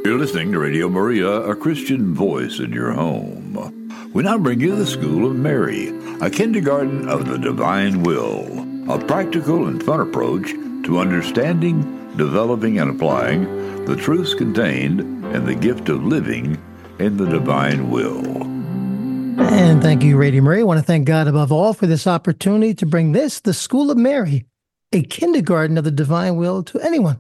You're listening to Radio Maria, a Christian voice in your home. We now bring you the School of Mary, a kindergarten of the divine will, a practical and fun approach to understanding, developing, and applying the truths contained in the gift of living in the divine will. And thank you, Radio Maria. I want to thank God above all for this opportunity to bring this, the School of Mary, a kindergarten of the divine will, to anyone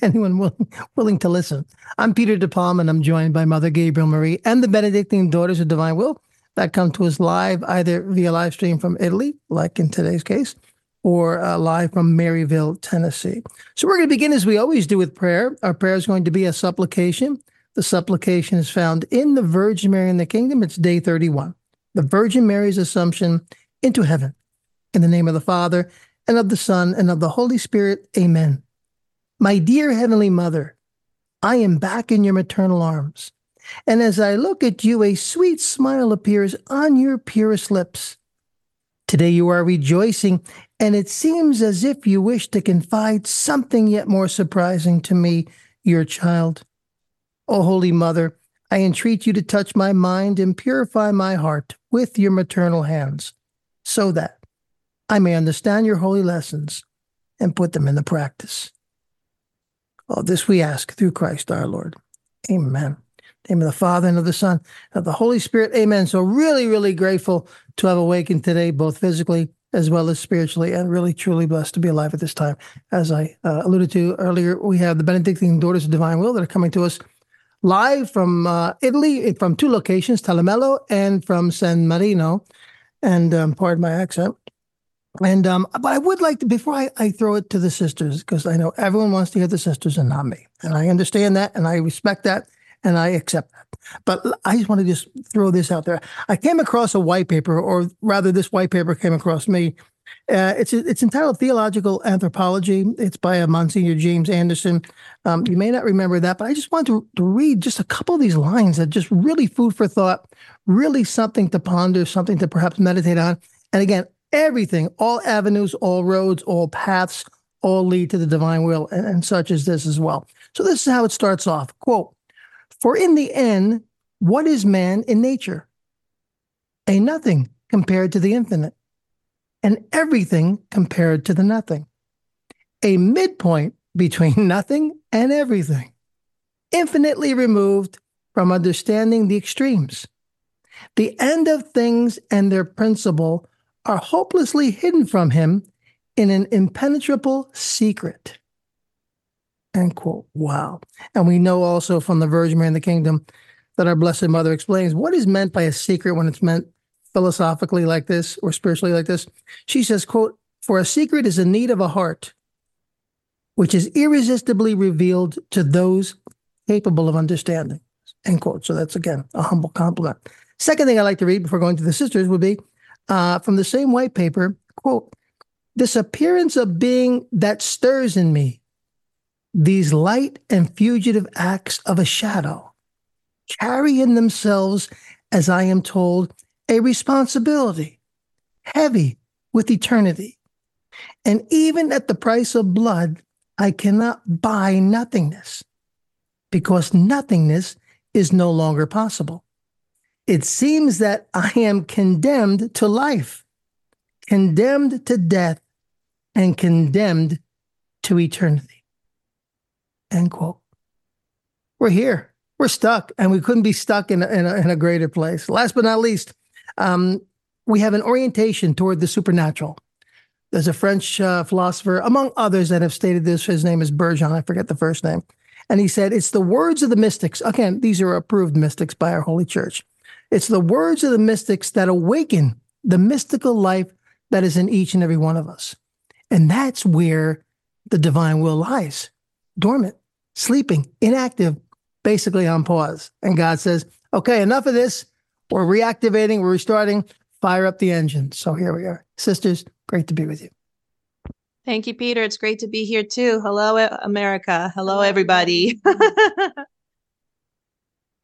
willing to listen. I'm Peter De Palma, and I'm joined by Mother Gabriel Marie and the Benedictine Daughters of Divine Will that come to us live, either via live stream from Italy, like in today's case, or live from Maryville, Tennessee. So we're going to begin as we always do with prayer. Our prayer is going to be a supplication. The supplication is found in the Virgin Mary in the Kingdom. It's day 31. The Virgin Mary's Assumption into heaven. In the name of the Father, and of the Son, and of the Holy Spirit. Amen. My dear Heavenly Mother, I am back in your maternal arms, and as I look at you, a sweet smile appears on your purest lips. Today you are rejoicing, and it seems as if you wish to confide something yet more surprising to me, your child. O Holy Mother, I entreat you to touch my mind and purify my heart with your maternal hands, so that I may understand your holy lessons and put them into practice. All this we ask through Christ our Lord. Amen. In the name of the Father, and of the Son, and of the Holy Spirit. Amen. So really, really grateful to have awakened today, both physically as well as spiritually, and really, truly blessed to be alive at this time. As I alluded to earlier, we have the Benedictine Daughters of Divine Will that are coming to us live from Italy, from two locations, Telemello and from San Marino. And pardon my accent. And but I would like to, before I throw it to the sisters, because I know everyone wants to hear the sisters and not me. And I understand that, and I respect that, and I accept that. But I just want to just throw this out there. I came across a white paper, or rather this white paper came across me. It's entitled Theological Anthropology. It's by a Monsignor James Anderson. You may not remember that, but I just want to read just a couple of these lines that just really food for thought, really something to ponder, something to perhaps meditate on. And again, everything, all avenues, all roads, all paths, all lead to the divine will, and such as this as well. So this is how it starts off. Quote, "For in the end, what is man in nature? A nothing compared to the infinite, and everything compared to the nothing. A midpoint between nothing and everything, infinitely removed from understanding the extremes. The end of things and their principle are hopelessly hidden from him in an impenetrable secret." End quote. Wow. And we know also from the Virgin Mary in the Kingdom that our Blessed Mother explains what is meant by a secret when it's meant philosophically like this or spiritually like this. She says, quote, "For a secret is a need of a heart, which is irresistibly revealed to those capable of understanding." End quote. So that's, again, a humble compliment. Second thing I'd like to read before going to the sisters would be from the same white paper, quote, "This appearance of being that stirs in me, these light and fugitive acts of a shadow, carry in themselves, as I am told, a responsibility heavy with eternity. And even at the price of blood, I cannot buy nothingness, because nothingness is no longer possible. It seems that I am condemned to life, condemned to death, and condemned to eternity." End quote. We're here. We're stuck, and we couldn't be stuck in a greater place. Last but not least, we have an orientation toward the supernatural. There's a French philosopher, among others, that have stated this. His name is Bergson. I forget the first name. And he said, it's the words of the mystics. Again, these are approved mystics by our Holy Church. It's the words of the mystics that awaken the mystical life that is in each and every one of us. And that's where the divine will lies, dormant, sleeping, inactive, basically on pause. And God says, okay, enough of this. We're reactivating, we're restarting, fire up the engine. So here we are. Sisters, great to be with you. Thank you, Peter. It's great to be here too. Hello, America. Hello, everybody.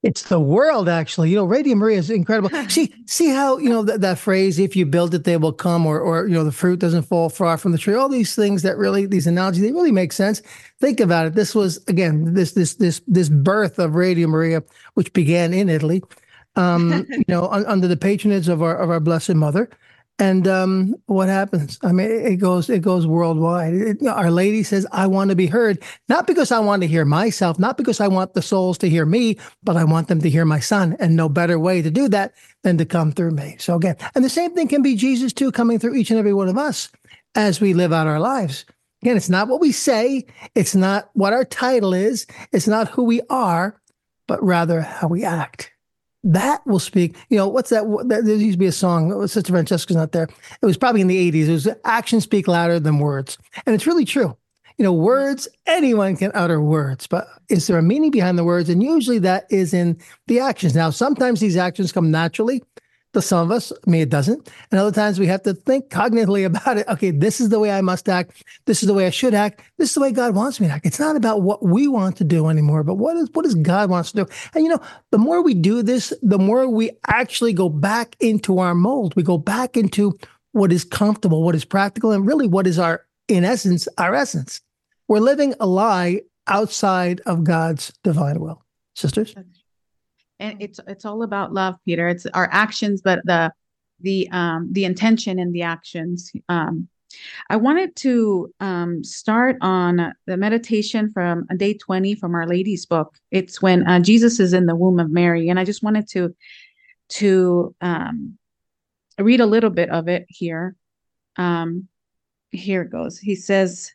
It's the world, actually. Radio Maria is incredible. See how, that phrase, if you build it, they will come, or the fruit doesn't fall far from the tree. All these things these analogies, they really make sense. Think about it. This was, again, this birth of Radio Maria, which began in Italy, under the patronage of our Blessed Mother. And what happens? I mean, it goes worldwide. Our Lady says, I want to be heard, not because I want to hear myself, not because I want the souls to hear me, but I want them to hear my Son. And no better way to do that than to come through me. So again, and the same thing can be Jesus too, coming through each and every one of us as we live out our lives. Again, it's not what we say. It's not what our title is. It's not who we are, but rather how we act. That will speak. What's that? There used to be a song. Sister Francesca's not there. It was probably in the 80s. It was actions speak louder than words. And it's really true. Words, anyone can utter words, but is there a meaning behind the words? And usually that is in the actions. Now, sometimes these actions come naturally to some of us. I mean, it doesn't. And other times we have to think cognitively about it. Okay, this is the way I must act. This is the way I should act. This is the way God wants me to act. It's not about what we want to do anymore, but what does God wants to do? And the more we do this, the more we actually go back into our mold. We go back into what is comfortable, what is practical, and really what is our essence. We're living a lie outside of God's divine will. Sisters? And it's all about love, Peter. It's our actions, but the intention in the actions. I wanted to start on the meditation from day 20 from Our Lady's book. It's when Jesus is in the womb of Mary, and I just wanted to read a little bit of it here. Here it goes. He says,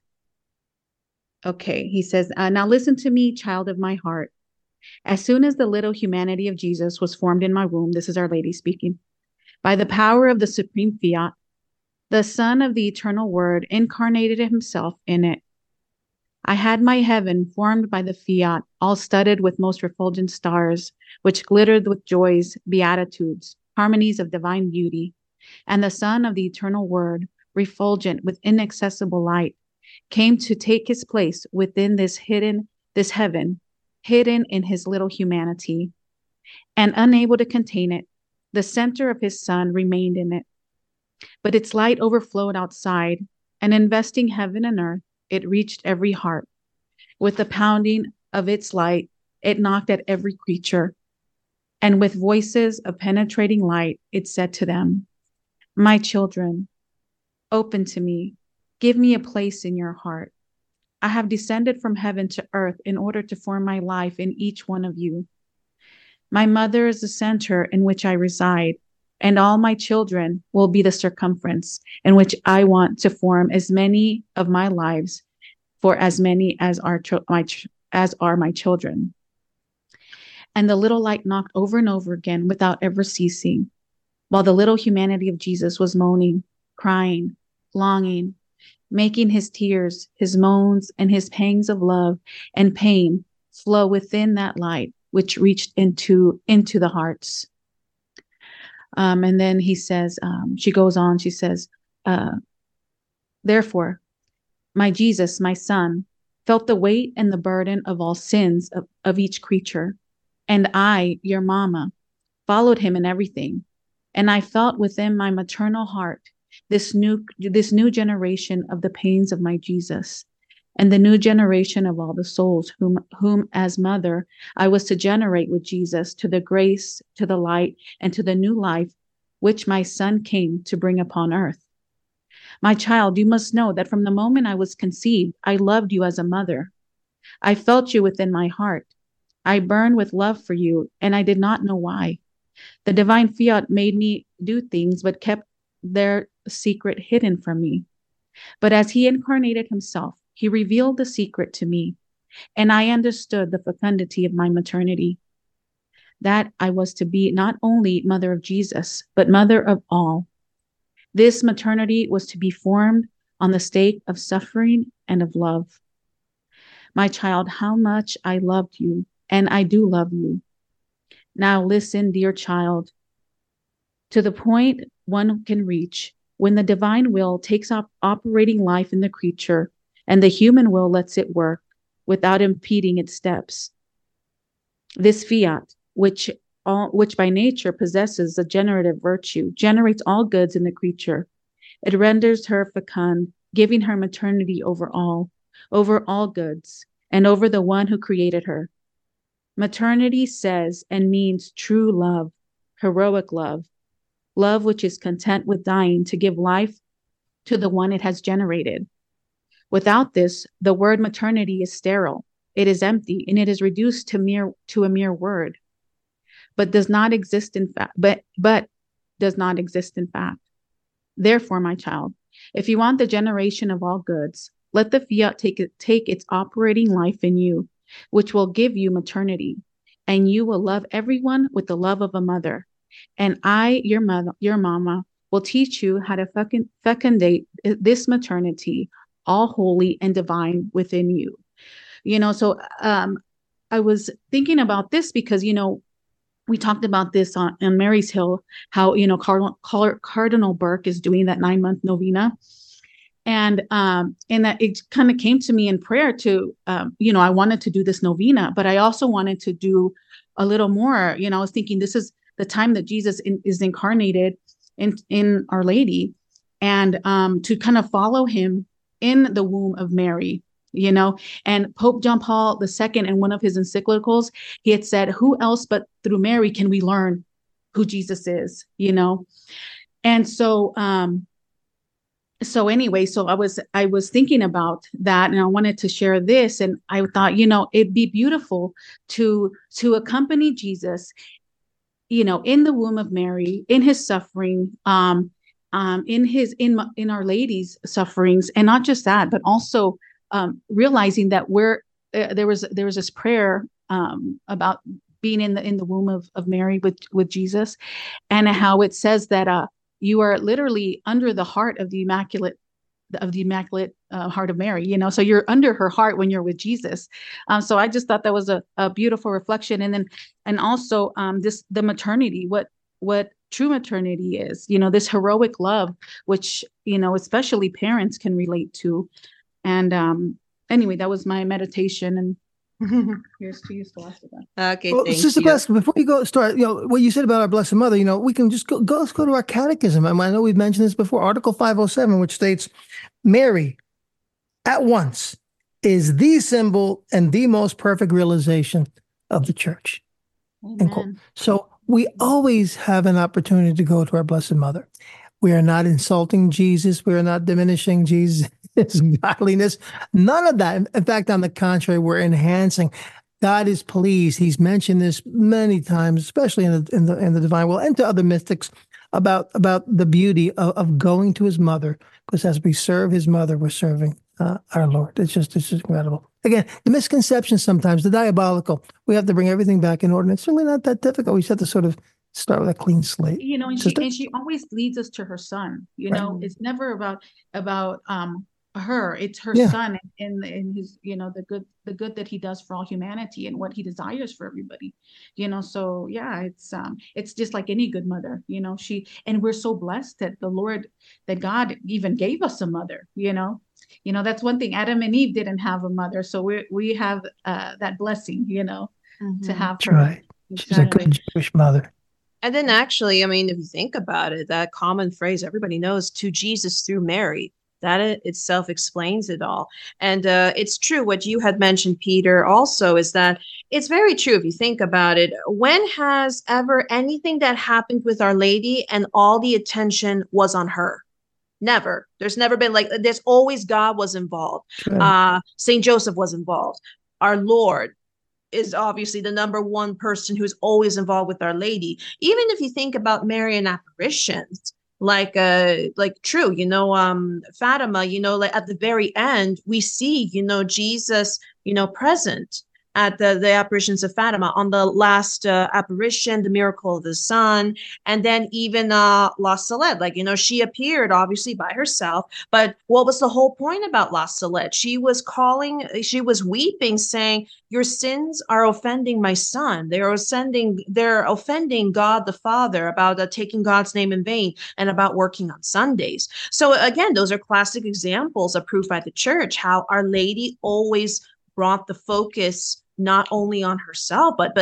now listen to me, child of my heart. As soon as the little humanity of Jesus was formed in my womb, this is Our Lady speaking, by the power of the supreme fiat, the Son of the eternal Word incarnated himself in it. I had my heaven formed by the fiat, all studded with most refulgent stars, which glittered with joys, beatitudes, harmonies of divine beauty, and the Son of the eternal Word, refulgent with inaccessible light, came to take his place within this heaven, hidden in his little humanity, and unable to contain it, the center of his Son remained in it. But its light overflowed outside, and investing heaven and earth, it reached every heart. With the pounding of its light, it knocked at every creature, and with voices of penetrating light, it said to them, my children, open to me, give me a place in your heart. I have descended from heaven to earth in order to form my life in each one of you. My mother is the center in which I reside, and all my children will be the circumference in which I want to form as many of my lives for as many as are my children. And the little light knocked over and over again without ever ceasing, while the little humanity of Jesus was moaning, crying, longing, making his tears, his moans, and his pangs of love and pain flow within that light, which reached into the hearts. And then he says, she goes on, she says, therefore, my Jesus, my Son, felt the weight and the burden of all sins of each creature. And I, your mama, followed him in everything. And I felt within my maternal heart this new generation of the pains of my Jesus, and the new generation of all the souls whom as mother I was to generate with Jesus to the grace, to the light, and to the new life which my Son came to bring upon earth. My child, you must know that from the moment I was conceived, I loved you as a mother. I felt you within my heart. I burned with love for you, and I did not know why. The divine fiat made me do things, but kept their secret hidden from me. But as he incarnated himself, he revealed the secret to me, and I understood the fecundity of my maternity, that I was to be not only mother of Jesus, but mother of all. This maternity was to be formed on the stake of suffering and of love. My child, how much I loved you, and I do love you. Now listen, dear child, to the point one can reach when the divine will takes up operating life in the creature and the human will lets it work without impeding its steps. This fiat, which by nature possesses a generative virtue, generates all goods in the creature. It renders her fecund, giving her maternity over all goods, and over the one who created her. Maternity says and means true love, heroic love, love which is content with dying to give life to the one it has generated. Without this, the word maternity is sterile, it is empty, and it is reduced to a mere word, but does not exist in fact. Therefore, my child, if you want the generation of all goods, let the fiat take its operating life in you, which will give you maternity, and you will love everyone with the love of a mother. And I, your mama, will teach you how to fecundate this maternity, all holy and divine within you. So I was thinking about this because, we talked about this on Mary's Hill, how, Cardinal Burke is doing that 9-month novena. And that it kind of came to me in prayer to, I wanted to do this novena, but I also wanted to do a little more. I was thinking this is the time that Jesus is incarnated in Our Lady, and to kind of follow him in the womb of Mary. And Pope John Paul II, in one of his encyclicals, he had said, who else but through Mary can we learn who Jesus is, And so, anyway, I was thinking about that, and I wanted to share this, and I thought, it'd be beautiful to accompany Jesus, in the womb of Mary, in his suffering, in Our Lady's sufferings, and not just that, but also realizing that there was this prayer about being in the womb of Mary with Jesus, and how it says that you are literally under the heart of the immaculate heart of Mary. So you're under her heart when you're with Jesus. So I just thought that was a beautiful reflection, and also the maternity, what true maternity is. This heroic love, which especially parents can relate to. And anyway, that was my meditation, and here's to you, Scholastica. Okay, well, thank Sister you. Scholastica, before you start, what you said about our Blessed Mother, we can just let's go to our catechism. I know we've mentioned this before, Article 507, which states, Mary, at once, is the symbol and the most perfect realization of the Church. So we always have an opportunity to go to our Blessed Mother. We are not insulting Jesus. We are not diminishing Jesus' godliness. None of that. In fact, on the contrary, we're enhancing. God is pleased. He's mentioned this many times, especially in the Divine Will, and to other mystics, about the beauty of going to his mother, because as we serve his mother, we're serving our Lord. It's just incredible. Again, the misconception sometimes, the diabolical, we have to bring everything back in order. And it's really not that difficult. We just have to sort of start with a clean slate. And she always leads us to her son. Right. It's never about her. It's her son and his, the good that he does for all humanity and what he desires for everybody. So yeah, it's just like any good mother. And we're so blessed that God even gave us a mother. That's one thing. Adam and Eve didn't have a mother, so we have that blessing. To have her. Right. She's a good Jewish mother. And then actually, if you think about it, that common phrase everybody knows, to Jesus through Mary, that itself explains it all. And it's true what you had mentioned, Peter, also, is that it's very true if you think about it. When has ever anything that happened with Our Lady and all the attention was on her? Never. There's never been there's always God was involved. Sure. St. Joseph was involved. Our Lord is obviously the number one person who's always involved with Our Lady. Even if you think about Marian apparitions, true, Fatima, at the very end, we see, Jesus, present at the apparitions of Fatima. On the last apparition, the miracle of the sun, and then even La Salette, she appeared obviously by herself, but what was the whole point about La Salette? She was weeping, saying, your sins are offending my son. They're offending God the Father about taking God's name in vain and about working on Sundays. So again, those are classic examples approved by the Church, how Our Lady always brought the focus not only on herself, but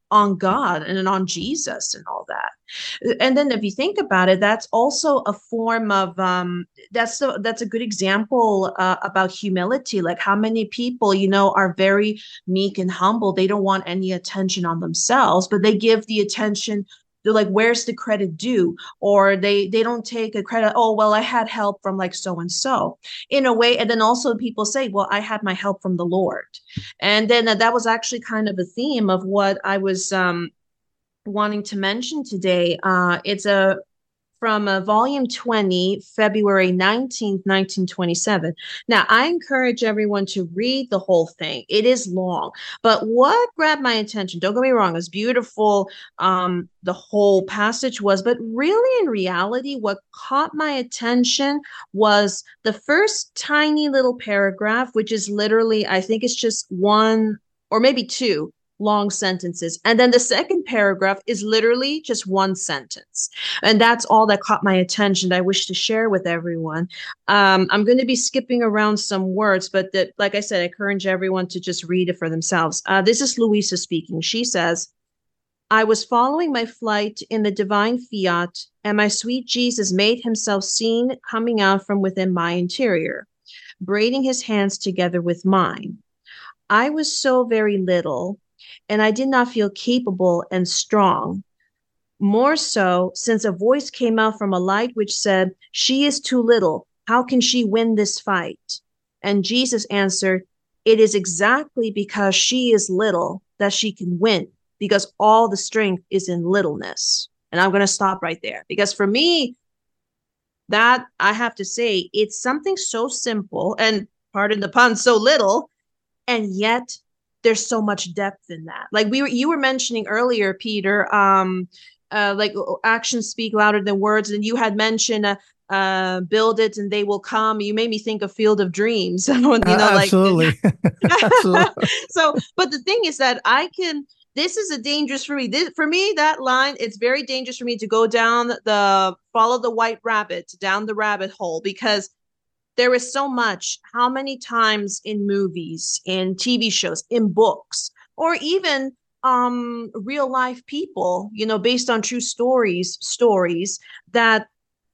on God and on Jesus and all that. And then if you think about it, that's also a form of that's a good example about humility. Like how many people, are very meek and humble. They don't want any attention on themselves, but they give the attention. They're like, where's the credit due? Or they don't take a credit. Oh, well, I had help from like so and so in a way. And then also people say, well, I had my help from the Lord. And then that was actually kind of a theme of what I was wanting to mention today. It's from volume 20, February 19th, 1927. Now, I encourage everyone to read the whole thing. It is long, but what grabbed my attention, don't get me wrong, it's beautiful, the whole passage was, but really in reality, what caught my attention was the first tiny little paragraph, which is literally, I think it's just one or maybe two long sentences. And then the second paragraph is literally just one sentence. And that's all that caught my attention that I wish to share with everyone. I'm going to be skipping around some words, but like I said, I encourage everyone to just read it for themselves. This is Louisa speaking. She says, I was following my flight in the divine fiat, and my sweet Jesus made himself seen coming out from within my interior, braiding his hands together with mine. I was so very little, and I did not feel capable and strong. More so, since a voice came out from a light which said, she is too little. How can she win this fight? And Jesus answered, it is exactly because she is little that she can win, because all the strength is in littleness. And I'm going to stop right there, because for me, that I have to say, it's something so simple and, pardon the pun, so little, and yet there's so much depth in that. Like you were mentioning earlier, Peter, like actions speak louder than words. And you had mentioned, build it and they will come. You made me think of Field of Dreams. Absolutely. Absolutely. So, but the thing is that this is a dangerous for me. For me, that line, it's very dangerous for me to go follow the white rabbit down the rabbit hole, because there is so much. How many times in movies, in TV shows, in books, or even real life people, based on true stories that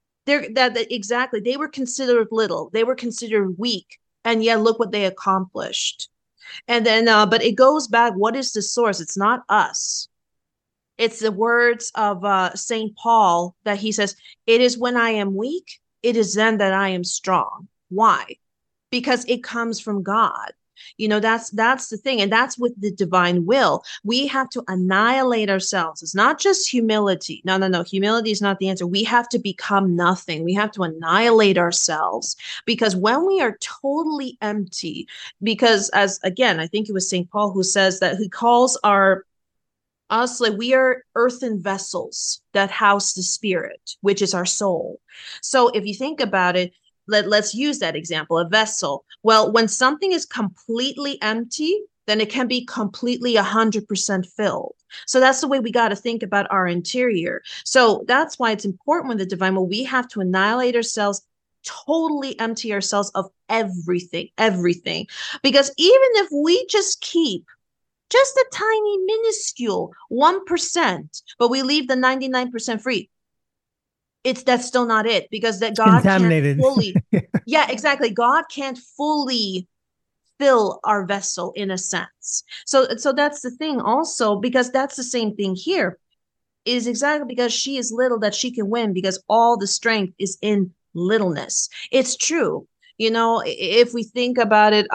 exactly, they were considered little, they were considered weak, and yet look what they accomplished. And then, but it goes back. What is the source? It's not us. It's the words of St. Paul that he says, it is when I am weak, it is then that I am strong. Why? Because it comes from God. That's the thing. And that's with the divine will. We have to annihilate ourselves. It's not just humility. No. Humility is not the answer. We have to become nothing. We have to annihilate ourselves, because when we are totally empty, because I think it was St. Paul who says that, he calls us, like, we are earthen vessels that house the spirit, which is our soul. So if you think about it, let's use that example, a vessel. Well, when something is completely empty, then it can be completely 100% filled. So that's the way we got to think about our interior. So that's why it's important with the divine will, we have to annihilate ourselves, totally empty ourselves of everything. Because even if we just keep just a tiny minuscule 1%, but we leave the 99% free, that's still not it, because that God can't fully, yeah, exactly. God can't fully fill our vessel in a sense. So that's the thing also, because that's the same thing here, is exactly because she is little that she can win, because all the strength is in littleness. It's true. If we think about it,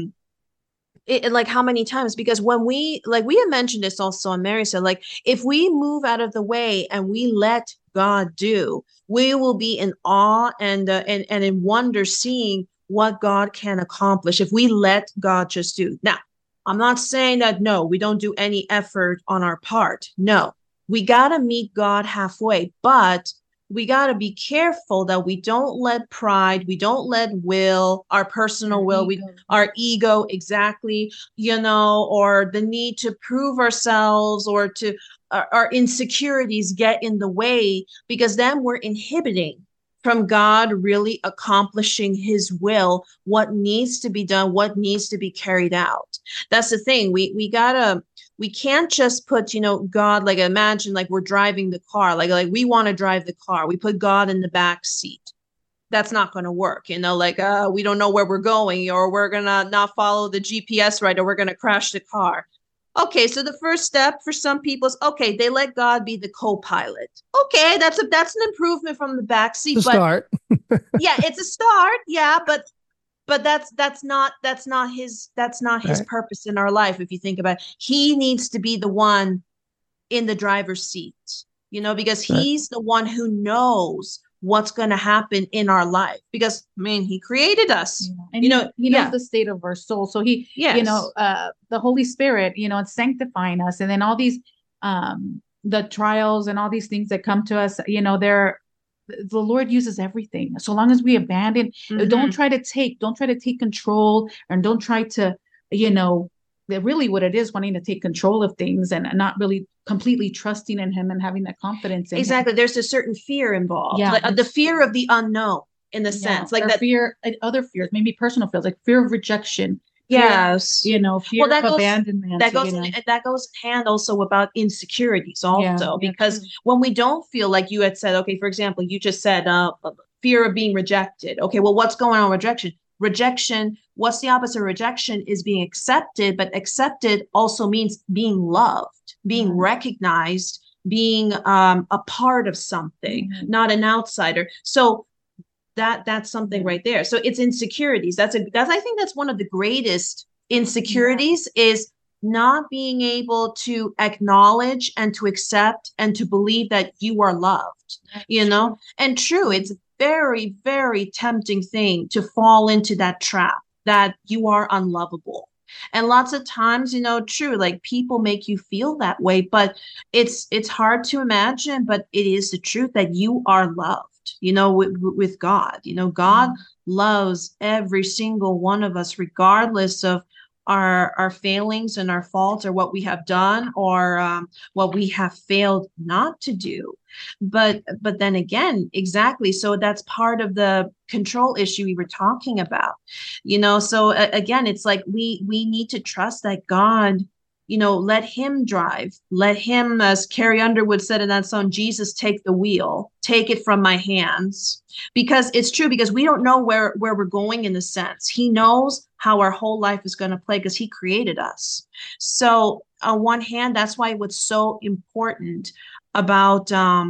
like how many times, because when we had mentioned this also on Mary said, like, if we move out of the way and we let God do, we will be in awe and in wonder, seeing what God can accomplish if we let God just do. Now, I'm not saying that, no, we don't do any effort on our part. No, we got to meet God halfway, but we got to be careful that we don't let pride, we don't let will, our personal will, our ego, exactly, or the need to prove ourselves, or to our insecurities get in the way, because then we're inhibiting from God really accomplishing his will, what needs to be done, what needs to be carried out. That's the thing. We gotta we can't just put, God, like imagine like we're driving the car, like we want to drive the car. We put God in the back seat. That's not going to work, like we don't know where we're going, or we're going to not follow the GPS right, or we're going to crash the car. Okay, so the first step for some people is, okay, they let God be the co-pilot. Okay, that's an improvement from the back seat. Start. Yeah, it's a start. Yeah, but that's not his Right. purpose in our life. If you think about it, he needs to be the one in the driver's seat, because he's the one who knows what's going to happen in our life, because he created us. And he knows the state of our soul. So he, Yes. The Holy Spirit, it's sanctifying us. And then all these, the trials and all these things that come to us, the Lord uses everything. So long as we abandon, don't try to take control, and don't try to, really what it is, wanting to take control of things and not really completely trusting in him and having that confidence in exactly him. There's a certain fear involved, Yeah. the fear of the unknown, in the sense, like that fear, and other fears, maybe personal fears, like fear of rejection. Yes. Fear of abandonment. That goes hand also about insecurities also, because when we don't feel, like you had said, okay, for example, you just said fear of being rejected. Okay, well, what's going on with rejection? What's the opposite of rejection? Is being accepted, but accepted also means being loved, being recognized, being a part of something, not an outsider. So that's something right there. So it's insecurities. I think that's one of the greatest insecurities, is not being able to acknowledge and to accept and to believe that you are loved, and true. It's a very, very tempting thing to fall into that trap, that you are unlovable. And lots of times, true, like people make you feel that way, but it's hard to imagine, but it is the truth that you are loved. With God, God loves every single one of us, regardless of our failings and our faults, or what we have done, or what we have failed not to do. But then again, exactly. So that's part of the control issue we were talking about, so again, it's like we need to trust that God, let him drive, let him, as Carrie Underwood said in that song, Jesus, take the wheel, take it from my hands. Because it's true, because we don't know where we're going, in the sense. He knows how our whole life is going to play, because he created us. So on one hand, that's why what's so important about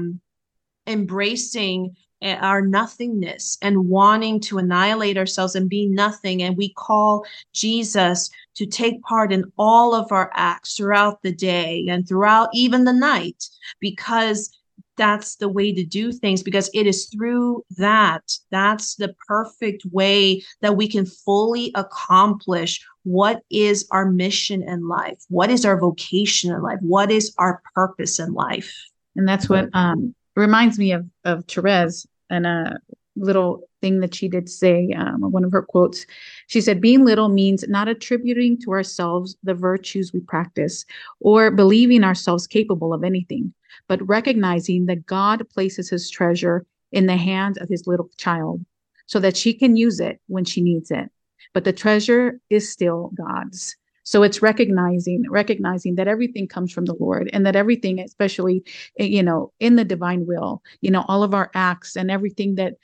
embracing our nothingness and wanting to annihilate ourselves and be nothing. And we call Jesus to take part in all of our acts throughout the day and throughout even the night, because that's the way to do things, because it is through that's the perfect way that we can fully accomplish what is our mission in life, what is our vocation in life, what is our purpose in life. And that's what reminds me of Therese, and a little thing that she did say, one of her quotes. She said, being little means not attributing to ourselves the virtues we practice, or believing ourselves capable of anything, but recognizing that God places his treasure in the hands of his little child, so that she can use it when she needs it. But the treasure is still God's. So it's recognizing that everything comes from the Lord, and that everything, especially, in the divine will, all of our acts and everything that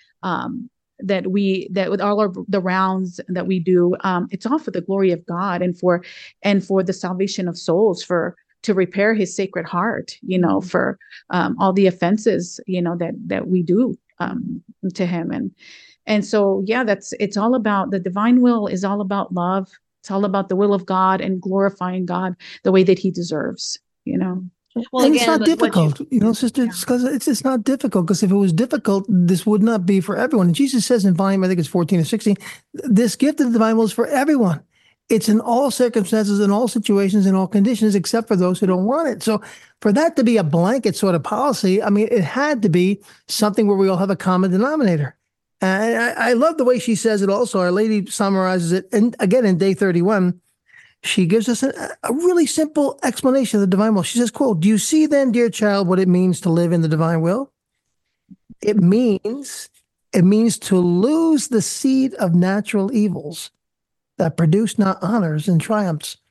with all of the rounds that we do, it's all for the glory of God, and for the salvation of souls, to repair his sacred heart, for all the offenses, that we do to him. And so, it's all about, the divine will is all about love. It's all about the will of God and glorifying God the way that he deserves, Well, and again, it's not difficult, sister, because it's not difficult, because if it was difficult, this would not be for everyone. And Jesus says in volume, I think it's 14 or 16, this gift of the divine will is for everyone. It's in all circumstances, in all situations, in all conditions, except for those who don't want it. So for that to be a blanket sort of policy, it had to be something where we all have a common denominator. And I love the way she says it also. Our Lady summarizes it. And again, in day 31, she gives us a really simple explanation of the divine will. She says, quote, do you see then, dear child, what it means to live in the divine will? It means to lose the seed of natural evils that produce not honors and triumphs,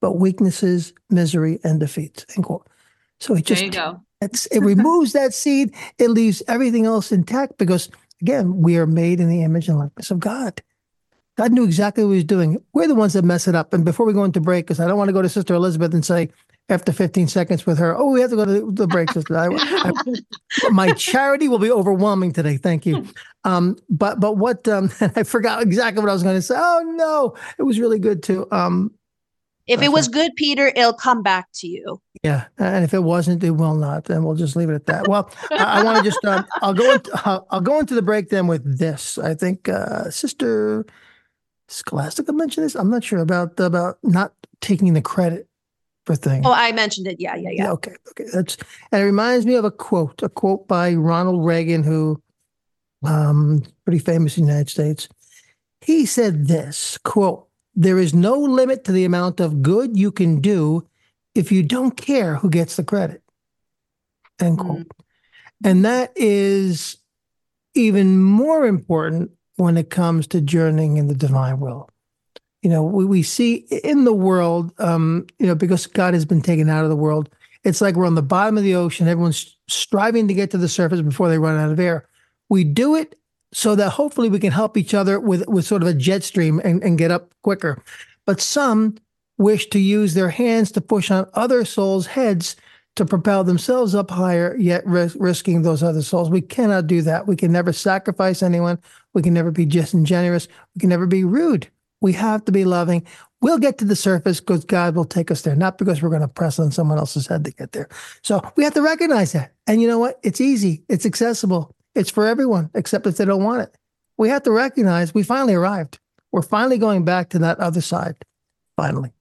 but weaknesses, misery, and defeats, end quote. So it There just, you go. it removes that seed. It leaves everything else intact because, again, we are made in the image and likeness of God. God knew exactly what he was doing. We're the ones that mess it up. And before we go into break, because I don't want to go to Sister Elizabeth and say, after 15 seconds with her, oh, we have to go to the break, Sister. My charity will be overwhelming today. Thank you. But what, I forgot exactly what I was going to say. Oh, no, it was really good too. If it was good, Peter, it'll come back to you. Yeah, and if it wasn't, it will not. And we'll just leave it at that. Well, I want to just I'll go into the break then with this. I think Sister Scholastica mentioned this. I'm not sure about not taking the credit for things. Oh, I mentioned it. Yeah. Okay. And it reminds me of a quote by Ronald Reagan, who pretty famous in the United States. He said this, quote, "There is no limit to the amount of good you can do if you don't care who gets the credit," end quote. And that is even more important when it comes to journeying in the divine will. We see in the world, because God has been taken out of the world, it's like we're on the bottom of the ocean. Everyone's striving to get to the surface before they run out of air. We do it so that hopefully we can help each other with sort of a jet stream and get up quicker. But some wish to use their hands to push on other souls' heads to propel themselves up higher, yet risking those other souls. We cannot do that. We can never sacrifice anyone. We can never be disingenuous. We can never be rude. We have to be loving. We'll get to the surface because God will take us there, not because we're going to press on someone else's head to get there. So we have to recognize that. And you know what? It's easy. It's accessible. It's for everyone, except if they don't want it. We have to recognize we finally arrived. We're finally going back to that other side. Finally.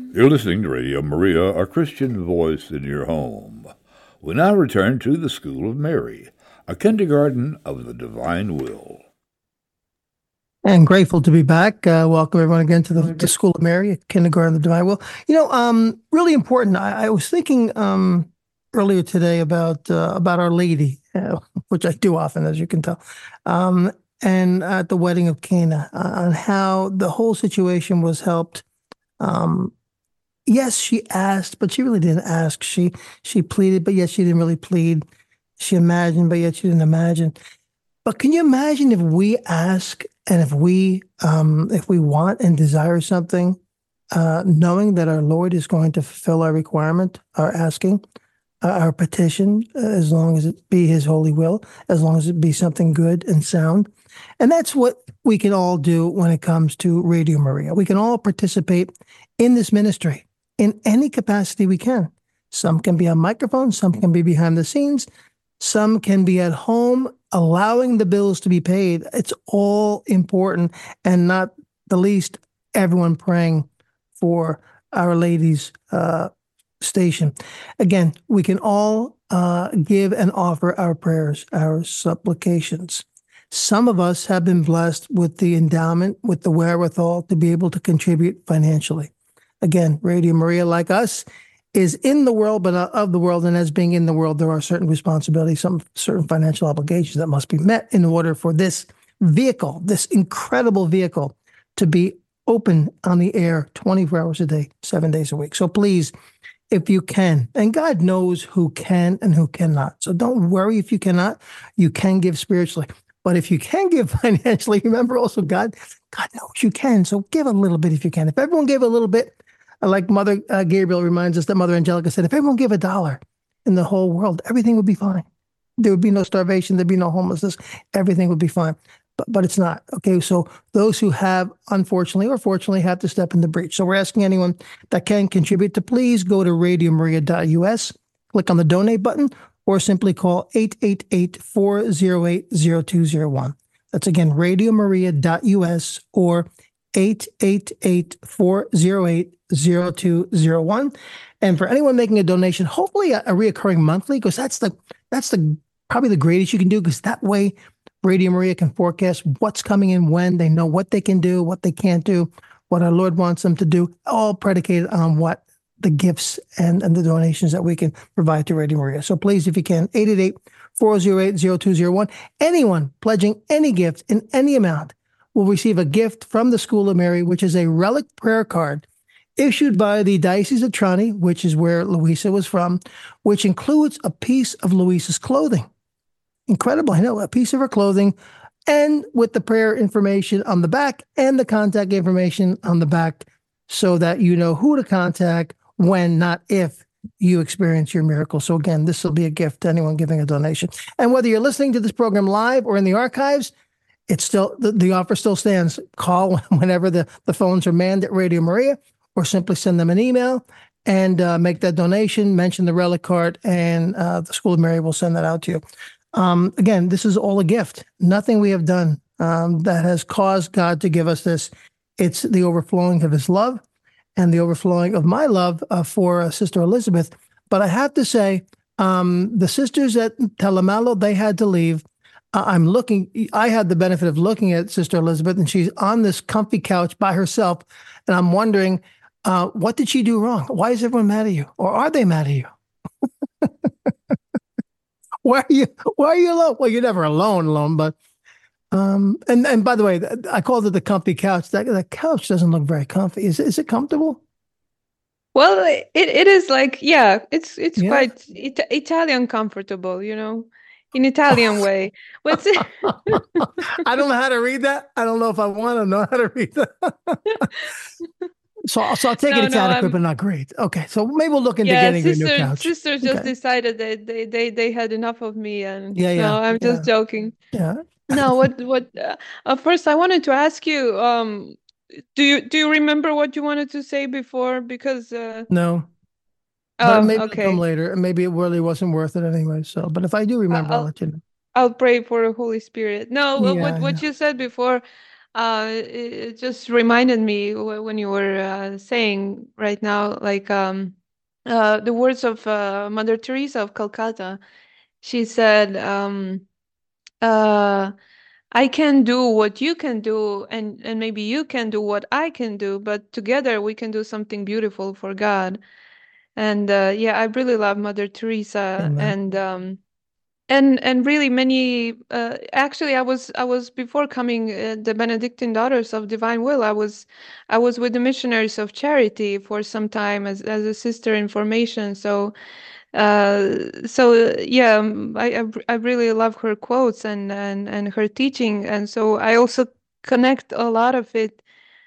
You're listening to Radio Maria, a Christian voice in your home. We now return to the School of Mary, a kindergarten of the divine will. And grateful to be back. Welcome everyone again to the School of Mary, a kindergarten of the divine will. Really important. I was thinking earlier today about Our Lady, which I do often, as you can tell, and at the wedding of Cana, on how the whole situation was helped. Yes, she asked, but she really didn't ask. She pleaded, but yet she didn't really plead. She imagined, but yet she didn't imagine. But can you imagine if we ask and if we want and desire something, knowing that our Lord is going to fulfill our requirement, our asking, our petition, as long as it be His holy will, as long as it be something good and sound. And that's what we can all do when it comes to Radio Maria. We can all participate in this ministry in any capacity we can. Some can be on microphones, some can be behind the scenes, some can be at home, allowing the bills to be paid. It's all important, and not the least, everyone praying for Our Lady's station. Again, we can all give and offer our prayers, our supplications. Some of us have been blessed with the endowment, with the wherewithal to be able to contribute financially. Again, Radio Maria, like us, is in the world, but not of the world. And as being in the world, there are certain responsibilities, some certain financial obligations that must be met in order for this vehicle, this incredible vehicle, to be open on the air 24 hours a day, 7 days a week. So please, if you can, and God knows who can and who cannot. So don't worry if you cannot. You can give spiritually. But if you can give financially, remember also God knows you can. So give a little bit if you can. If everyone gave a little bit, like Mother Gabriel reminds us that Mother Angelica said, if everyone gave $1 in the whole world, everything would be fine. There would be no starvation. There'd be no homelessness. Everything would be fine. But it's not. Okay, so those who have, unfortunately or fortunately, have to step in the breach. So we're asking anyone that can contribute to please go to radiomaria.us, click on the donate button, or simply call 888-408-0201. That's again, radiomaria.us or 888-408-0201. And for anyone making a donation, hopefully a reoccurring monthly, because that's probably the greatest you can do, because that way Radio Maria can forecast what's coming in when. They know what they can do, what they can't do, what our Lord wants them to do, all predicated on what the gifts and the donations that we can provide to Radio Maria. So please, if you can, 888-408-0201. Anyone pledging any gift in any amount will receive a gift from the School of Mary, which is a relic prayer card issued by the Diocese of Trani, which is where Luisa was from, which includes a piece of Luisa's clothing. Incredible, I know, a piece of her clothing, and with the prayer information on the back and the contact information on the back, so that you know who to contact when, not if, you experience your miracle. So again, this will be a gift to anyone giving a donation. And whether you're listening to this program live or in the archives, it's still the offer still stands. Call whenever the phones are manned at Radio Maria, or simply send them an email and make that donation, mention the relic card, and the School of Mary will send that out to you. Again, this is all a gift. Nothing we have done that has caused God to give us this. It's the overflowing of His love and the overflowing of my love for Sister Elizabeth. But I have to say, the sisters at Telemalo, they had to leave. I had the benefit of looking at Sister Elizabeth, and she's on this comfy couch by herself. And I'm wondering, what did she do wrong? Why is everyone mad at you? Or are they mad at you? Why are you alone? Well, you're never alone, but and by the way, I called it the comfy couch. That couch doesn't look very comfy. Is it comfortable? Well, it is like, yeah, it's quite Italian comfortable, in Italian way. What's it? I don't know how to read that. I don't know if I want to know how to read that. So I'll take it. It's adequate, but not great. Okay, so maybe we'll look into getting a new couch. Sisters just decided that they had enough of me, and no, I'm just joking. Yeah. No, what? First, I wanted to ask you. Do you remember what you wanted to say before? Because no. But maybe it'll come later, and maybe it really wasn't worth it anyway. So, but if I do remember, I'll let you know. I'll pray for the Holy Spirit. No, what you said before. It just reminded me when you were saying right now, like the words of Mother Teresa of Calcutta. She said, I can do what you can do, and maybe you can do what I can do, but together we can do something beautiful for God. And yeah, I really love Mother Teresa, Amen. and really many. Actually, I was before coming the Benedictine Daughters of Divine Will. I was with the Missionaries of Charity for some time as a sister in formation. So yeah, I really love her quotes and her teaching, and so I also connect a lot of it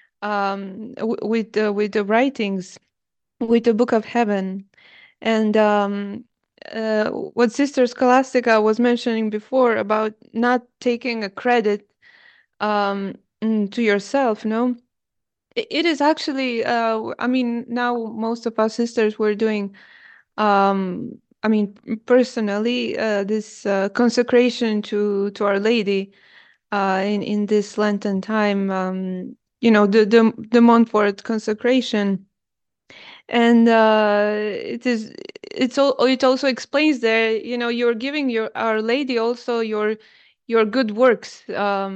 with the writings, with the Book of Heaven, and what Sister Scholastica was mentioning before about not taking a credit to yourself. No, it is actually. I mean, now most of us sisters were doing I mean, personally, this consecration to Our Lady in this Lenten time, the Montfort consecration, and it also explains there, you're giving your Our Lady also your good works,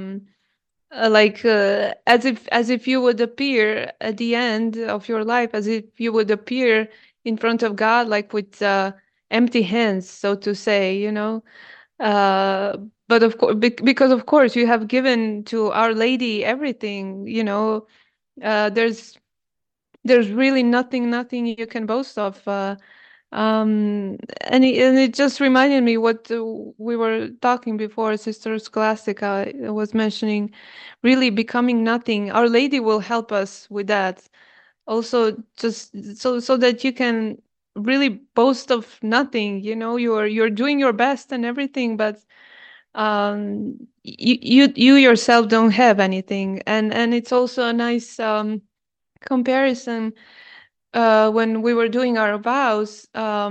as if you would appear at the end of your life, as if you would appear in front of God, like with empty hands, so to say, uh but of course, because of course you have given to Our Lady everything, there's really nothing you can boast of. And it just reminded me what we were talking before. Sister Scholastica was mentioning, really becoming nothing. Our Lady will help us with that. Also, just so that you can really boast of nothing. You're doing your best and everything, but you yourself don't have anything. And it's also a nice comparison when we were doing our vows.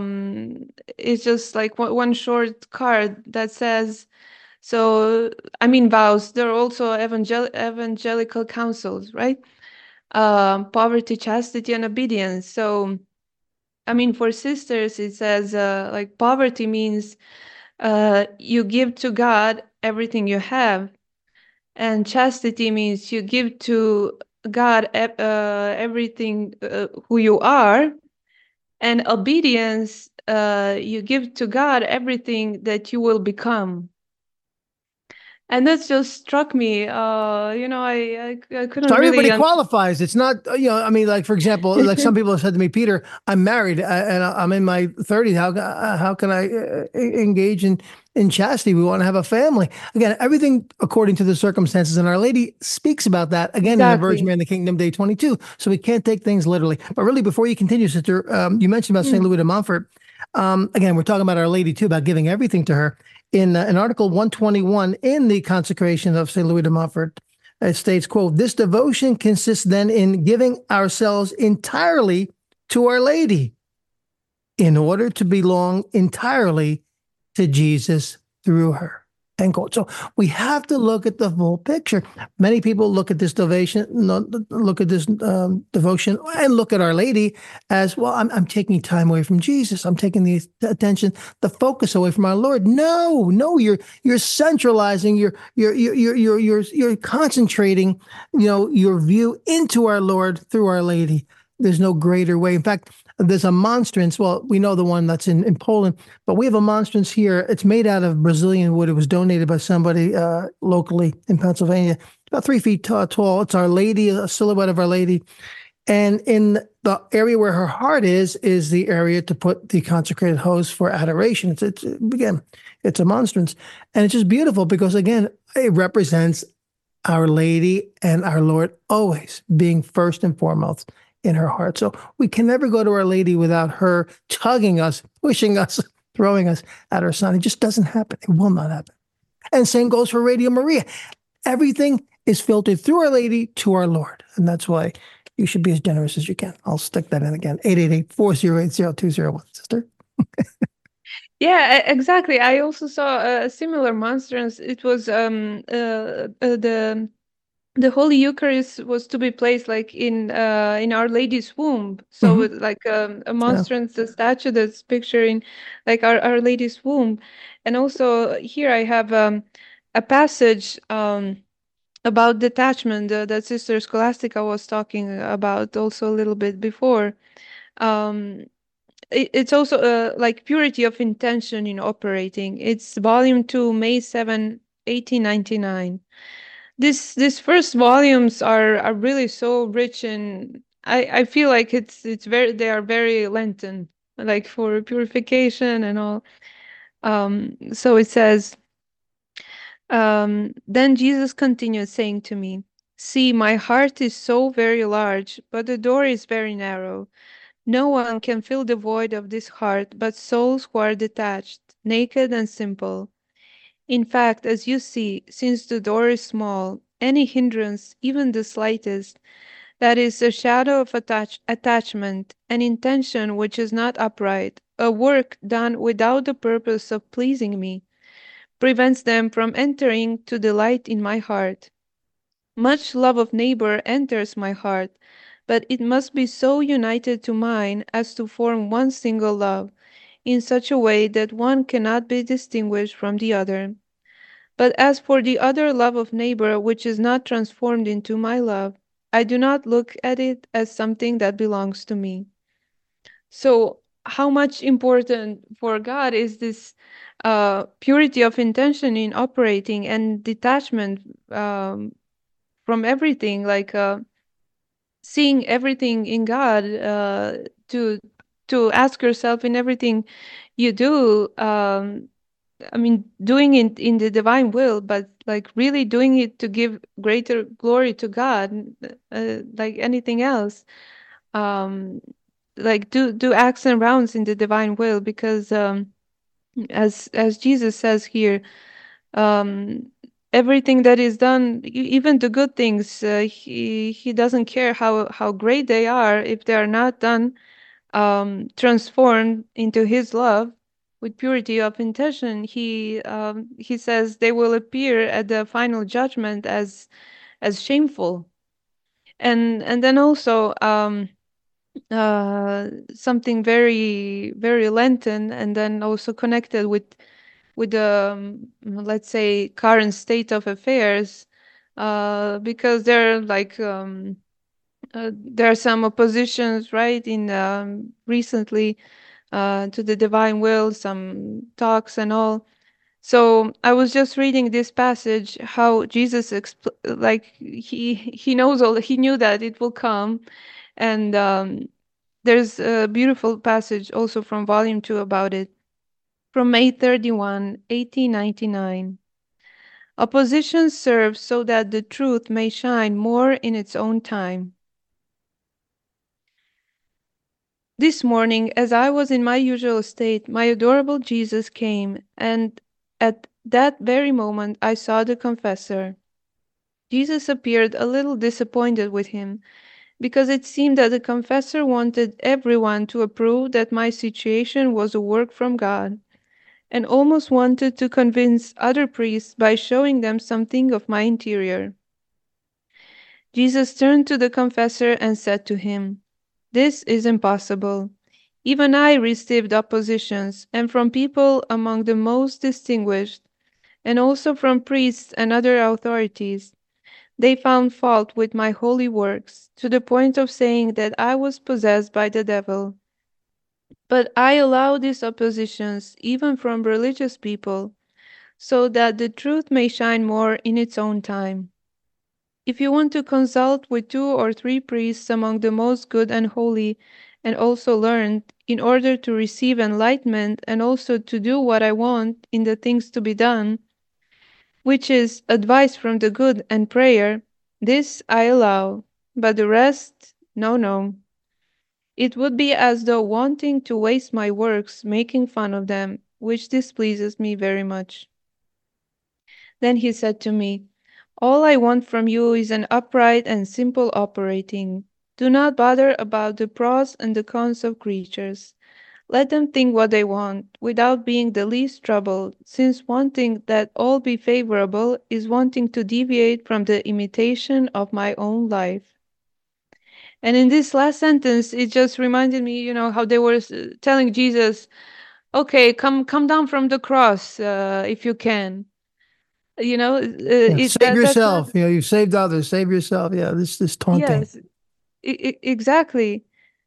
It's just like one short card that says, so I mean, vows, there are also evangelical counsels, right? Poverty, chastity, and obedience. So I mean, for sisters it says, like, poverty means you give to God everything you have, and chastity means you give to God everything who you are, and obedience, you give to God everything that you will become. And that just struck me. I So couldn't everybody really qualifies. It's not, I mean, like, for example, like some people have said to me, Peter, I'm married and I'm in my 30s. How can I engage in chastity? We want to have a family. Again, everything according to the circumstances. And Our Lady speaks about that again in the Virgin Exactly. Mary in the Kingdom, Day 22. So we can't take things literally. But really, before you continue, sister, you mentioned about St. Mm. Louis de Montfort. Again, we're talking about Our Lady too, about giving everything to her. In Article 121 in the consecration of St. Louis de Montfort, it states, quote, this devotion consists then in giving ourselves entirely to Our Lady in order to belong entirely to Jesus through her. End quote. So we have to look at the full picture. Many people look at this devotion, devotion, and look at Our Lady as, well, I'm taking time away from Jesus. I'm taking the attention, the focus away from our Lord. No, you're centralizing. You're concentrating, your view into our Lord through Our Lady. There's no greater way. In fact, there's a monstrance. Well, we know the one that's in Poland, but we have a monstrance here. It's made out of Brazilian wood. It was donated by somebody locally in Pennsylvania. About 3 feet tall. It's Our Lady, a silhouette of Our Lady. And in the area where her heart is the area to put the consecrated host for adoration. It's a monstrance. And it's just beautiful because, again, it represents Our Lady and our Lord always being first and foremost in her heart. So we can never go to Our Lady without her tugging us, pushing us, throwing us at her son. It just doesn't happen. It will not happen. And same goes for Radio Maria. Everything is filtered through Our Lady to our Lord. And that's why you should be as generous as you can. I'll stick that in again. 888-408-0201, sister. Yeah, exactly. I also saw a similar monstrance. It was the Holy Eucharist was to be placed like in Our Lady's womb. So it's like a monstrance, the statue that's picturing like Our Lady's womb. And also here I have a passage about detachment that Sister Scholastica was talking about also a little bit before. Um, it's also like purity of intention in operating. It's volume 2, May 7, 1899. These first volumes are really so rich, and I feel like it's very, they are very Lenten, like for purification and all. So it says, then Jesus continued saying to me, "See, my heart is so very large, but the door is very narrow. No one can fill the void of this heart but souls who are detached, naked, and simple. In fact, as you see, since the door is small, any hindrance, even the slightest, that is a shadow of attachment, an intention which is not upright, a work done without the purpose of pleasing me, prevents them from entering to delight in my heart. Much love of neighbor enters my heart, but it must be so united to mine as to form one single love, in such a way that one cannot be distinguished from the other. But as for the other love of neighbor which is not transformed into my love, I do not look at it as something that belongs to me." So, how much important for God is this purity of intention in operating and detachment from everything, like seeing everything in God, to ask yourself in everything you do. I mean, doing it in the divine will, but like really doing it to give greater glory to God, like anything else. Um, like do acts and rounds in the divine will, because as Jesus says here, um, everything that is done, even the good things, he doesn't care how great they are if they are not done transformed into his love with purity of intention. He says they will appear at the final judgment as shameful. And then also something very very Lenten, and then also connected with the let's say current state of affairs, because there are some oppositions, right, in recently to the divine will, some talks and all. So I was just reading this passage, how Jesus like he knows all, he knew that it will come, and there's a beautiful passage also from volume 2 about it, from May 31, 1899. "Opposition serves so that the truth may shine more in its own time. This morning, as I was in my usual state, my adorable Jesus came, and at that very moment I saw the confessor. Jesus appeared a little disappointed with him, because it seemed that the confessor wanted everyone to approve that my situation was a work from God, and almost wanted to convince other priests by showing them something of my interior. Jesus turned to the confessor and said to him, 'This is impossible. Even I received oppositions, and from people among the most distinguished, and also from priests and other authorities. They found fault with my holy works, to the point of saying that I was possessed by the devil. But I allow these oppositions, even from religious people, so that the truth may shine more in its own time. If you want to consult with 2 or 3 priests among the most good and holy, and also learned, in order to receive enlightenment and also to do what I want in the things to be done, which is advice from the good and prayer, this I allow, but the rest, no, no. It would be as though wanting to waste my works making fun of them, which displeases me very much.' Then he said to me, 'All I want from you is an upright and simple operating. Do not bother about the pros and the cons of creatures. Let them think what they want, without being the least troubled, since wanting that all be favorable is wanting to deviate from the imitation of my own life. And in this last sentence, it just reminded me, how they were telling Jesus, okay, come down from the cross, if you can. Save That's not. yourself. You saved others. Save yourself. Yeah, this taunting. Yes, exactly.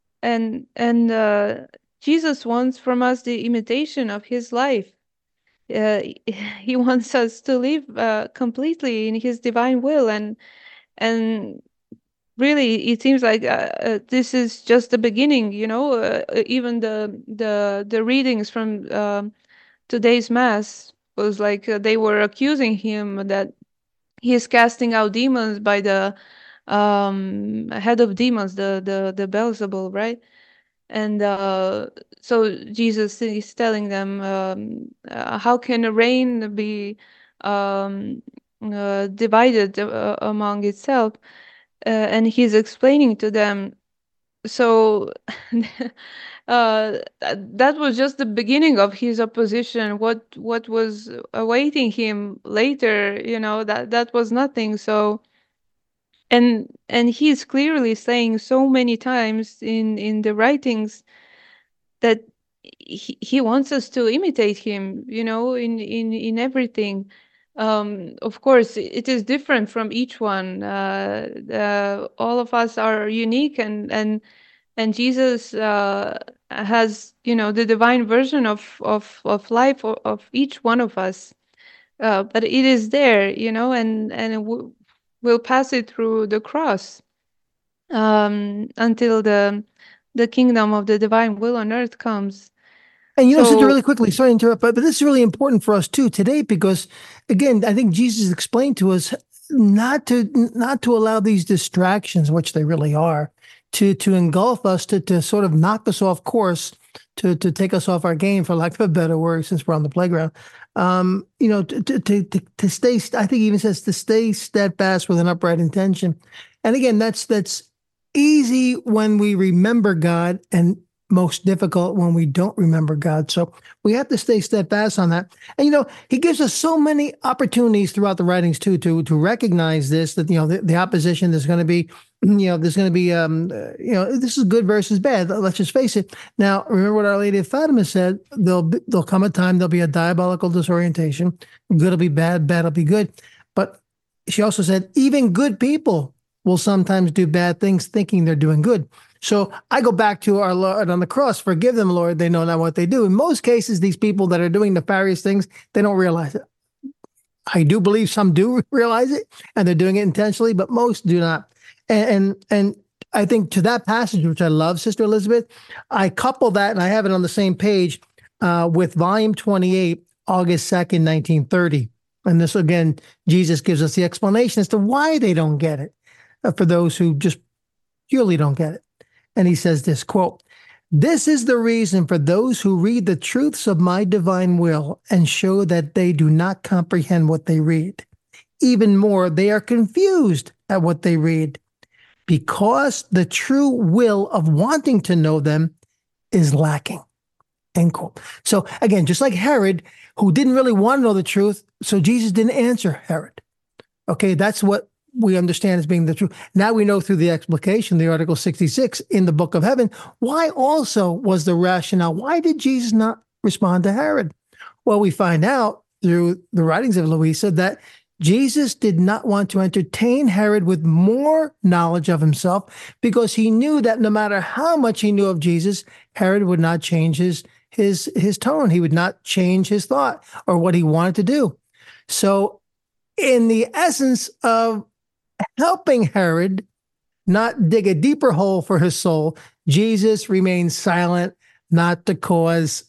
And Jesus wants from us the imitation of his life. He wants us to live completely in his divine will, and really, it seems like this is just the beginning. Even the readings from today's mass was like they were accusing him that he is casting out demons by the head of demons, the Beelzebul, right? And so Jesus is telling them, how can a rain be divided among itself? And he's explaining to them. So that was just the beginning of his opposition. What was awaiting him later, that was nothing. So and he's clearly saying so many times in the writings that he wants us to imitate him, in everything. Of course, it is different from each one. All of us are unique, and Jesus has, the divine version of life of each one of us. But it is there, and we'll pass it through the cross until the kingdom of the divine will on earth comes. And So, Sister, really quickly, sorry to interrupt, but this is really important for us too today because, again, I think Jesus explained to us not to allow these distractions, which they really are, to engulf us, to sort of knock us off course, to take us off our game, for lack of a better word, since we're on the playground. To stay. I think he even says to stay steadfast with an upright intention. And again, that's easy when we remember God, and most difficult when we don't remember God. So we have to stay steadfast on that. And, he gives us so many opportunities throughout the writings too, to recognize this, that, the opposition, there's going to be, this is good versus bad. Let's just face it. Now, remember what Our Lady of Fatima said, there'll come a time, there'll be a diabolical disorientation. Good will be bad, bad will be good. But she also said, even good people will sometimes do bad things thinking they're doing good. So I go back to our Lord on the cross. Forgive them, Lord. They know not what they do. In most cases, these people that are doing nefarious things, they don't realize it. I do believe some do realize it, and they're doing it intentionally, but most do not. And I think to that passage, which I love, Sister Elizabeth, I couple that, and I have it on the same page with volume 28, August 2nd, 1930. And this, again, Jesus gives us the explanation as to why they don't get it, for those who just purely don't get it. And he says this, quote, "This is the reason for those who read the truths of my divine will and show that they do not comprehend what they read. Even more, they are confused at what they read, because the true will of wanting to know them is lacking." End quote. So again, just like Herod, who didn't really want to know the truth, so Jesus didn't answer Herod. Okay, that's what we understand as being the truth. Now we know through the explication, the Article 66 in the Book of Heaven, why also was the rationale. Why did Jesus not respond to Herod? Well, we find out through the writings of Louisa that Jesus did not want to entertain Herod with more knowledge of himself, because he knew that no matter how much he knew of Jesus, Herod would not change his tone. He would not change his thought or what he wanted to do. So in the essence of helping Herod not dig a deeper hole for his soul, Jesus remained silent, not to cause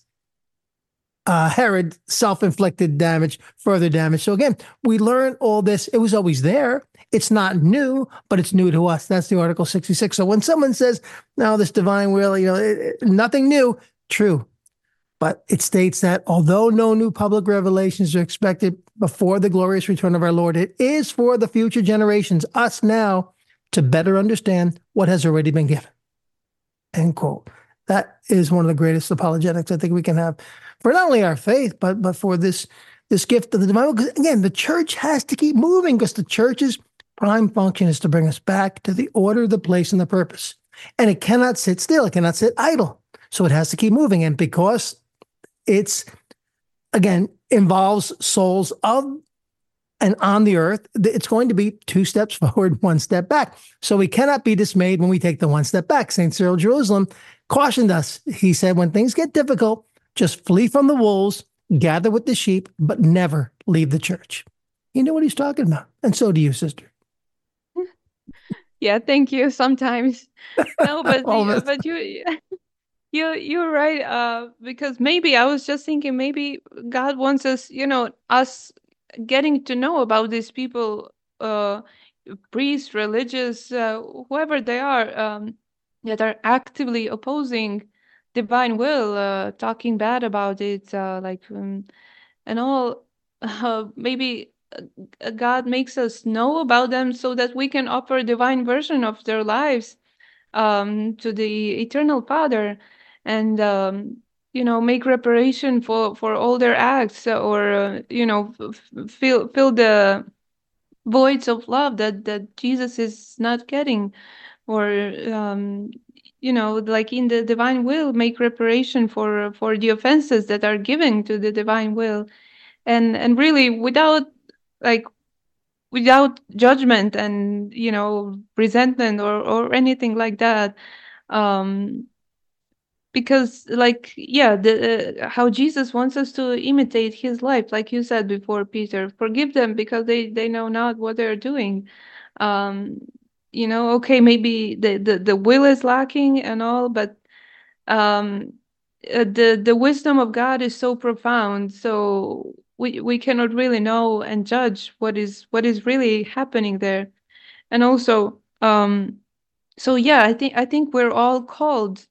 Herod self-inflicted damage, further damage. So again, we learn all this. It was always there. It's not new, but it's new to us. That's the Article 66. So when someone says, "No, this divine will, nothing new," true. But it states that although no new public revelations are expected before the glorious return of our Lord, it is for the future generations, us now, to better understand what has already been given. End quote. That is one of the greatest apologetics I think we can have for not only our faith, but for this gift of the divine. Because again, the church has to keep moving, because the church's prime function is to bring us back to the order, the place, and the purpose. And it cannot sit still. It cannot sit idle. So it has to keep moving. And because it's, again, involves souls of and on the earth, it's going to be 2 steps forward, 1 step back. So we cannot be dismayed when we take the 1 step back. St. Cyril of Jerusalem cautioned us. He said, when things get difficult, just flee from the wolves, gather with the sheep, but never leave the church. He knew what he's talking about. And so do you, sister. Yeah, thank you. Sometimes. No, but Almost. but you're right. Because maybe I was just thinking, maybe God wants us, us getting to know about these people, priests, religious, whoever they are, that are actively opposing divine will, talking bad about it, and all. Maybe God makes us know about them so that we can offer a divine version of their lives, to the Eternal Father, and make reparation for all their acts, or fill the voids of love that Jesus is not getting, or like in the divine will, make reparation for the offenses that are given to the divine will, and really like without judgment and resentment or anything like that, um because the how Jesus wants us to imitate his life, like you said before, Peter. Forgive them because they know not what they're doing. um okay, maybe the will is lacking and all, but um the wisdom of God is so profound, so we cannot really know and judge what is really happening there. And also, so yeah, I think we're all called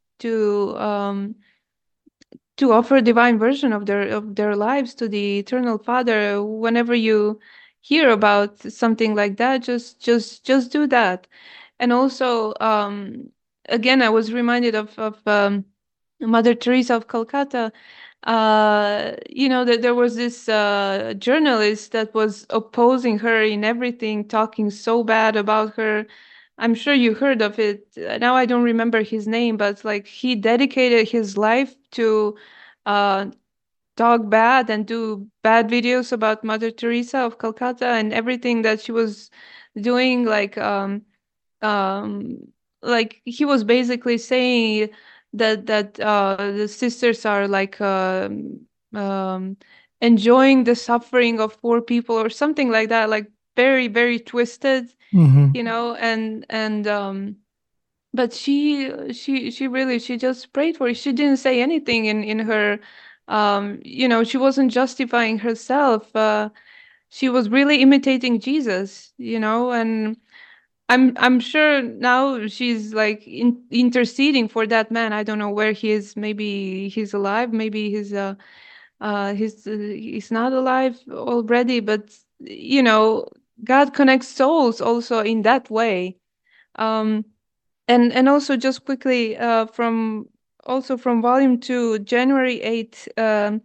to offer a divine version of their lives to the Eternal Father. Whenever you hear about something like that, just do that. And also, again, I was reminded of Mother Teresa of Calcutta. That there was this journalist that was opposing her in everything, talking so bad about her. I'm sure you heard of it. Now I don't remember his name, but like he dedicated his life to uh, talk bad and do bad videos about Mother Teresa of Calcutta and everything that she was doing. Um, like he was basically saying that the sisters are um, enjoying the suffering of poor people or something like that, like very, very twisted, Mm-hmm. and but she really, she just prayed for it. She didn't say anything in her, she wasn't justifying herself. She was really imitating Jesus, and I'm sure now she's like interceding for that man. I don't know where he is. Maybe he's alive. Maybe he's not alive already. But God connects souls also in that way. Um, and also just quickly, from volume 2, January 8th,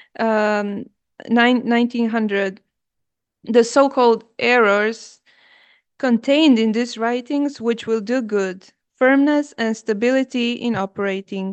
1900, the so-called errors contained in these writings which will do good, firmness and stability in operating.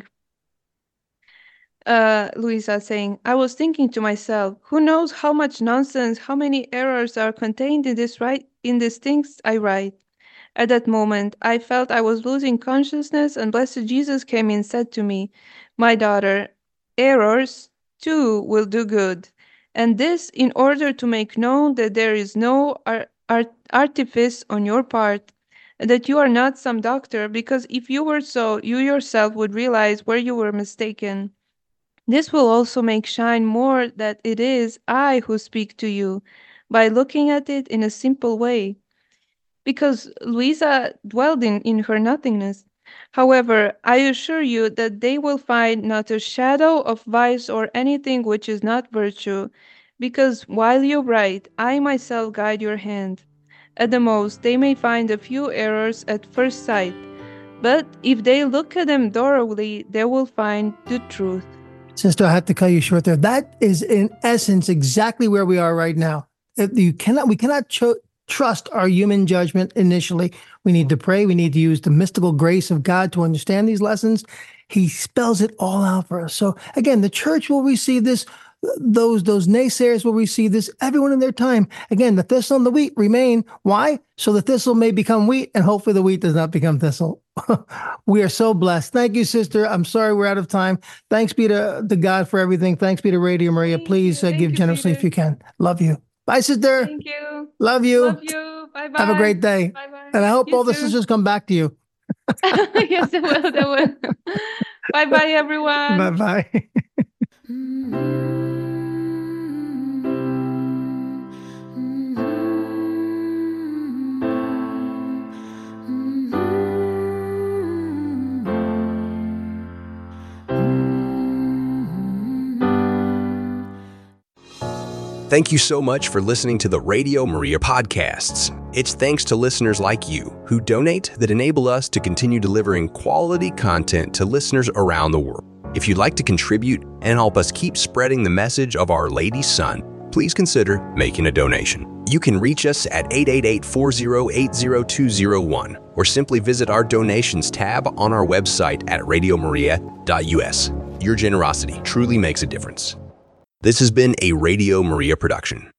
Luisa saying, I was thinking to myself, who knows how much nonsense, how many errors are contained in these things I write. At that moment, I felt I was losing consciousness, and Blessed Jesus came and said to me, my daughter, errors too will do good, and this in order to make known that there is no artifice on your part, and that you are not some doctor, because if you were so, you yourself would realize where you were mistaken. This will also make shine more that it is I who speak to you, by looking at it in a simple way, because Luisa dwelled in her nothingness. However, I assure you that they will find not a shadow of vice or anything which is not virtue, because while you write, I myself guide your hand. At the most, they may find a few errors at first sight, But if they look at them thoroughly, they will find the truth. Sister, I have to cut you short there. That is, in essence, exactly where we are right now. We cannot trust our human judgment initially. We need to pray. We need to use the mystical grace of God to understand these lessons. He spells it all out for us. So again, the church will receive this. Those naysayers will receive this. Everyone in their time. Again, the thistle and the wheat remain. Why? So the thistle may become wheat, and hopefully the wheat does not become thistle. We are so blessed. Thank you, sister. I'm sorry we're out of time. Thanks be to God for everything. Thanks be to Radio Maria. Please give generously if you can. Love you. Bye, sister. Thank you. Love you. Love you. Bye-bye. Have a great day. Bye-bye. And I hope You all the too. sisters come back to you. Yes, they will. They will. Bye-bye, everyone. Bye-bye. Thank you so much for listening to the Radio Maria podcasts. It's thanks to listeners like you who donate that enable us to continue delivering quality content to listeners around the world. If you'd like to contribute and help us keep spreading the message of Our Lady's Son, please consider making a donation. You can reach us at 888-40-80201 or simply visit our donations tab on our website at radiomaria.us. Your generosity truly makes a difference. This has been a Radio Maria production.